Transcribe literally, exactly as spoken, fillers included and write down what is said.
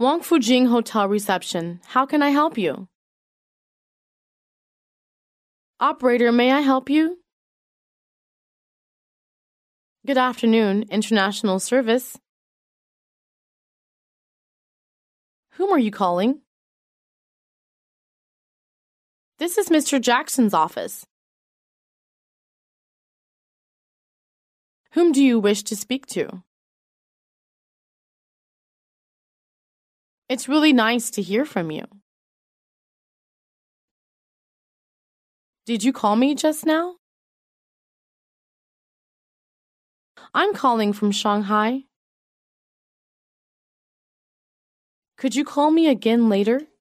Wangfu Jing Hotel Reception. How can I help you? Operator, may I help you? Good afternoon, International Service. Whom are you calling? This is Mister Jackson's office. Whom do you wish to speak to? It's really nice to hear from you. Did you call me just now? I'm calling from Shanghai. Could you call me again later?